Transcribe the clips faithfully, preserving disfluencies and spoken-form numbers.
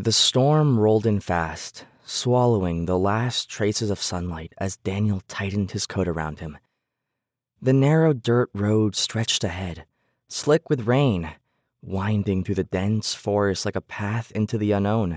The storm rolled in fast, swallowing the last traces of sunlight as Daniel tightened his coat around him. The narrow dirt road stretched ahead, slick with rain, winding through the dense forest like a path into the unknown.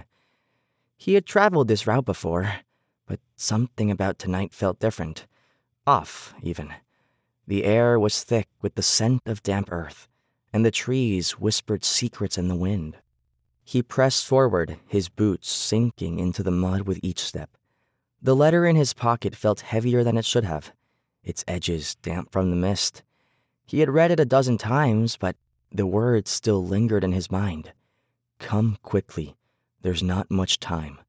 He had traveled this route before, but something about tonight felt different. Off, even. The air was thick with the scent of damp earth, and the trees whispered secrets in the wind. He pressed forward, his boots sinking into the mud with each step. The letter in his pocket felt heavier than it should have, its edges damp from the mist. He had read it a dozen times, but the words still lingered in his mind. Come quickly. There's not much time.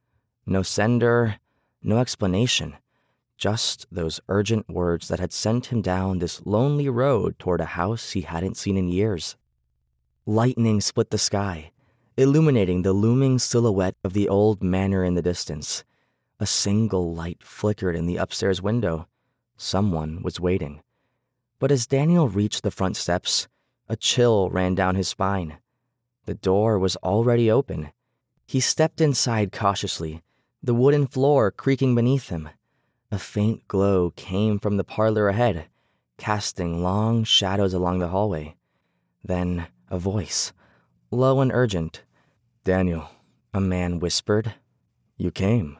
No sender, no explanation. Just those urgent words that had sent him down this lonely road toward a house he hadn't seen in years. Lightning split the sky, illuminating the looming silhouette of the old manor in the distance. A single light flickered in the upstairs window. Someone was waiting. But as Daniel reached the front steps, a chill ran down his spine. The door was already open. He stepped inside cautiously, the wooden floor creaking beneath him. A faint glow came from the parlor ahead, casting long shadows along the hallway. Then a voice, low and urgent. "Daniel," a man whispered. "You came."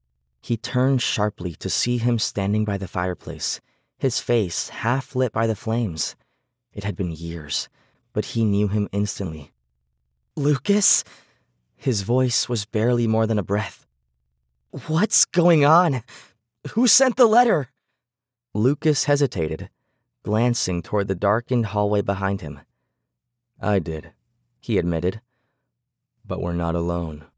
He turned sharply to see him standing by the fireplace, his face half lit by the flames. It had been years, but he knew him instantly. "Lucas?" His voice was barely more than a breath. "What's going on? Who sent the letter?" Lucas hesitated, glancing toward the darkened hallway behind him. "I did," he admitted. "But we're not alone."